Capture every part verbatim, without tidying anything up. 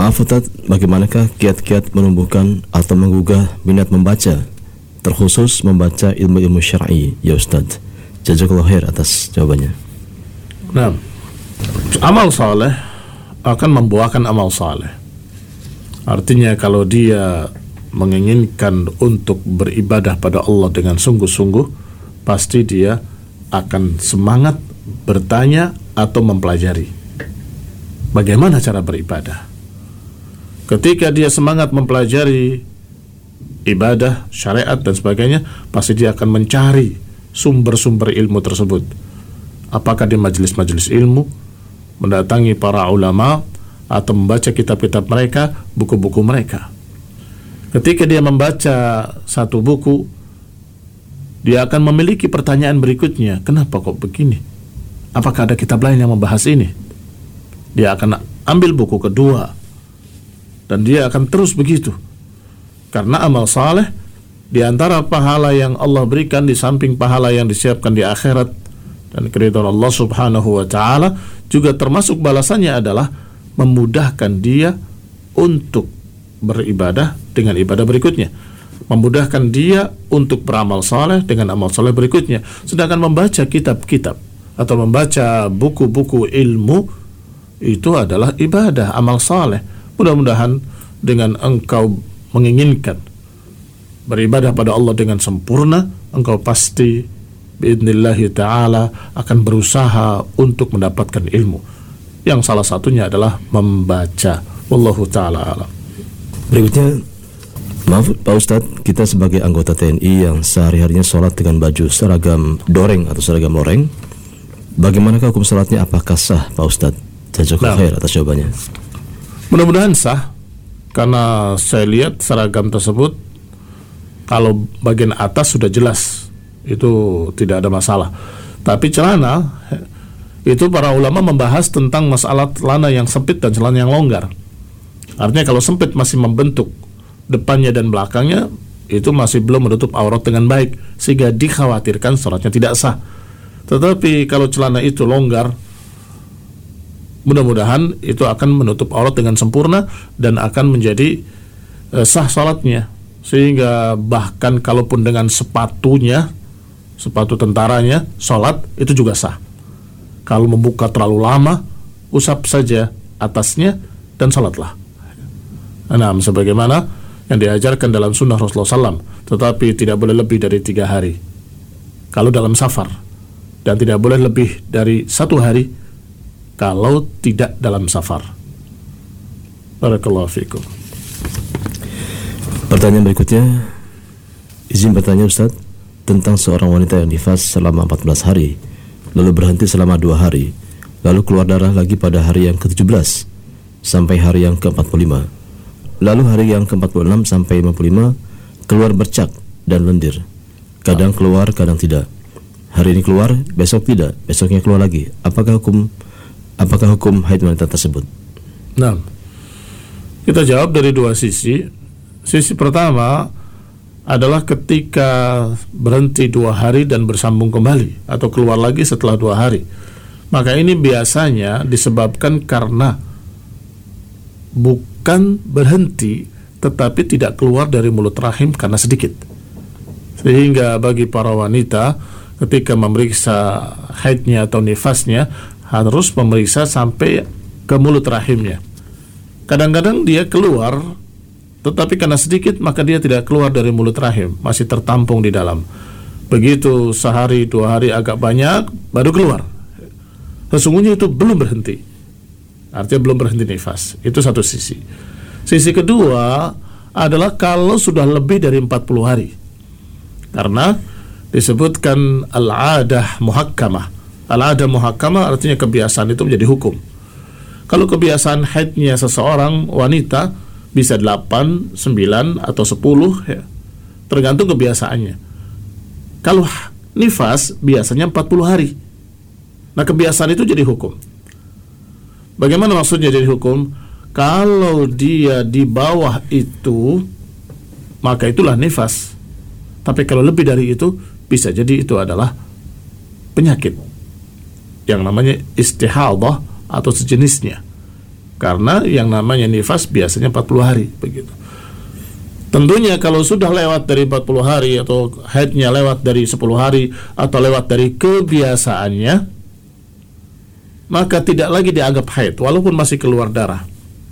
Maaf Ustaz, bagaimanakah kiat-kiat menumbuhkan atau menggugah minat membaca, terkhusus membaca ilmu-ilmu syar'i ya Ustaz? Jazakallahu khair atas jawabannya. Nah, amal saleh akan membuahkan amal saleh. Artinya kalau dia menginginkan untuk beribadah pada Allah dengan sungguh-sungguh, pasti dia akan semangat bertanya atau mempelajari bagaimana cara beribadah. Ketika dia semangat mempelajari ibadah, syariat dan sebagainya, pasti dia akan mencari sumber-sumber ilmu tersebut. Apakah di majelis-majelis ilmu, mendatangi para ulama, atau membaca kitab-kitab mereka, buku-buku mereka. Ketika dia membaca satu buku, dia akan memiliki pertanyaan berikutnya, kenapa kok begini? Apakah ada kitab lain yang membahas ini? Dia akan ambil buku kedua, dan dia akan terus begitu. Karena amal saleh, di antara pahala yang Allah berikan, di samping pahala yang disiapkan di akhirat dan keridhaan Allah subhanahu wa ta'ala, juga termasuk balasannya adalah memudahkan dia untuk beribadah dengan ibadah berikutnya, memudahkan dia untuk beramal saleh dengan amal saleh berikutnya. Sedangkan membaca kitab-kitab atau membaca buku-buku ilmu itu adalah ibadah, amal saleh. Mudah-mudahan dengan engkau menginginkan beribadah pada Allah dengan sempurna, engkau pasti biidnillahi ta'ala akan berusaha untuk mendapatkan ilmu, yang salah satunya adalah membaca. Wallahu ta'ala alam. Berikutnya, maaf Pak Ustadz, kita sebagai anggota T N I yang sehari-harinya sholat dengan baju seragam doreng atau seragam loreng, bagaimanakah hukum sholatnya? Apakah sah Pak Ustadz? Jazakallahu khair atas jawabannya. Mudah-mudahan sah, karena saya lihat seragam tersebut kalau bagian atas sudah jelas, itu tidak ada masalah. Tapi celana, itu para ulama membahas tentang masalah celana yang sempit dan celana yang longgar. Artinya kalau sempit masih membentuk depannya dan belakangnya, itu masih belum menutup aurat dengan baik, sehingga dikhawatirkan sholatnya tidak sah. Tetapi kalau celana itu longgar, mudah-mudahan itu akan menutup aurat dengan sempurna dan akan menjadi uh, sah salatnya. Sehingga bahkan kalaupun dengan sepatunya, sepatu tentaranya, salat itu juga sah. Kalau membuka terlalu lama, usap saja atasnya dan salatlah. Nah, sebagaimana yang diajarkan dalam sunnah Rasulullah shallallahu alaihi wasallam, tetapi tidak boleh lebih dari tiga hari kalau dalam safar, dan tidak boleh lebih dari satu hari kalau tidak dalam safar. Barakallahu fikum. Pertanyaan berikutnya, izin bertanya Ustaz, tentang seorang wanita yang nifas selama empat belas hari, lalu berhenti selama dua hari, lalu keluar darah lagi pada hari yang ke tujuh belas sampai hari yang ke empat puluh lima, lalu hari yang ke empat puluh enam sampai lima puluh lima keluar bercak dan lendir, kadang keluar kadang tidak. Hari ini keluar, besok tidak, besoknya keluar lagi. Apakah hukum Apakah hukum haid wanita tersebut? Nah, kita jawab dari dua sisi. Sisi pertama adalah ketika berhenti dua hari dan bersambung kembali atau keluar lagi setelah dua hari, maka ini biasanya disebabkan karena bukan berhenti tetapi tidak keluar dari mulut rahim karena sedikit. Sehingga bagi para wanita ketika memeriksa haidnya atau nifasnya harus memeriksa sampai ke mulut rahimnya. Kadang-kadang dia keluar, tetapi karena sedikit maka dia tidak keluar dari mulut rahim, masih tertampung di dalam. Begitu sehari dua hari agak banyak, baru keluar. Sesungguhnya itu belum berhenti, artinya belum berhenti nifas. Itu satu sisi. Sisi kedua adalah kalau sudah lebih dari empat puluh hari, karena disebutkan al-adah muhakkamah. Al-adah muhakkamah artinya kebiasaan itu menjadi hukum. Kalau kebiasaan haidnya seseorang wanita bisa delapan, sembilan atau sepuluh ya, tergantung kebiasaannya. Kalau nifas biasanya empat puluh hari. Nah, kebiasaan itu jadi hukum. Bagaimana maksudnya jadi hukum? Kalau dia di bawah itu, maka itulah nifas. Tapi kalau lebih dari itu, bisa jadi itu adalah penyakit yang namanya istihadah atau sejenisnya. Karena yang namanya nifas biasanya empat puluh hari begitu. Tentunya kalau sudah lewat dari empat puluh hari atau haidnya lewat dari sepuluh hari atau lewat dari kebiasaannya, maka tidak lagi dianggap haid walaupun masih keluar darah.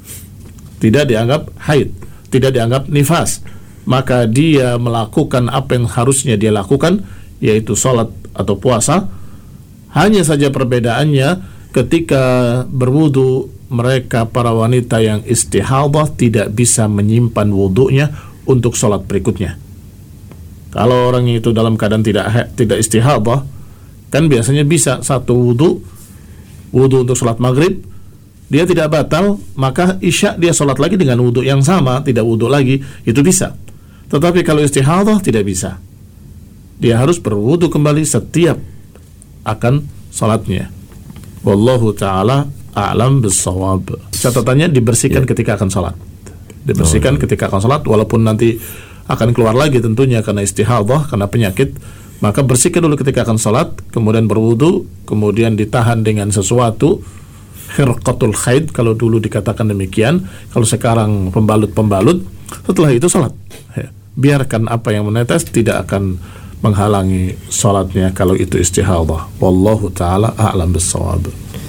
Tidak dianggap haid, tidak dianggap nifas. Maka dia melakukan apa yang harusnya dia lakukan, yaitu sholat atau puasa. Hanya saja perbedaannya ketika berwudu, mereka para wanita yang istihadah tidak bisa menyimpan wudunya untuk sholat berikutnya. Kalau orang itu dalam keadaan tidak tidak istihadah, kan biasanya bisa satu wudu, wudu untuk sholat maghrib, dia tidak batal, maka isya dia sholat lagi dengan wudu yang sama, tidak wudu lagi, itu bisa. Tetapi kalau istihadah tidak bisa. Dia harus berwudu kembali setiap akan sholatnya. Wallahu ta'ala a'lam bissawab. Catatannya dibersihkan yeah. ketika akan sholat. Dibersihkan oh, ketika akan sholat, walaupun nanti akan keluar lagi tentunya karena istihadah, karena penyakit. Maka bersihkan dulu ketika akan sholat, kemudian berwudu, kemudian ditahan dengan sesuatu, khirqatul khaid kalau dulu dikatakan demikian, kalau sekarang pembalut-pembalut. Setelah itu sholat. Ya. Biarkan apa yang menetes, tidak akan menghalangi sholatnya kalau itu istihadah. Wallahu ta'ala a'lam bissawab.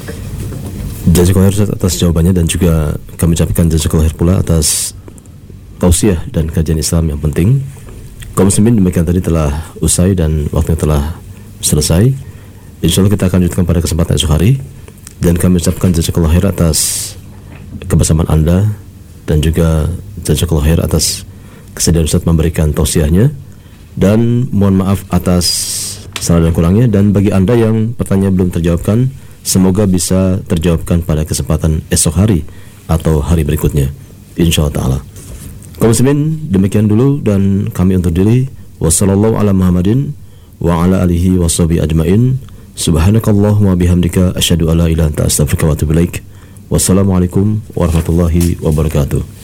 Jazakallahu khair atas jawabannya, dan juga kami ucapkan jazakallahu khair pula atas tausiah dan kajian Islam yang penting. Kaum muslimin, demikian tadi telah usai dan waktunya telah selesai. Insyaallah kita akan lanjutkan pada kesempatan esok hari, dan kami ucapkan jazakallahu khair atas kebersamaan Anda, dan juga jazakallahu khair atas kesediaan Ustaz memberikan tausiahnya, dan mohon maaf atas salah dan kurangnya. Dan bagi Anda yang pertanyaan belum terjawabkan, semoga bisa terjawabkan pada kesempatan esok hari atau hari berikutnya, insyaallah ta'ala. Kaum muslimin, demikian dulu dan kami undur diri. Wassallallahu ala Muhammadin wa ala alihi washabihi ajmain. Subhanakallahumma bihamdika asyhadu an la ilaha illa anta astaghfiruka wa atubu ilaik. Wassalamualaikum warahmatullahi wabarakatuh.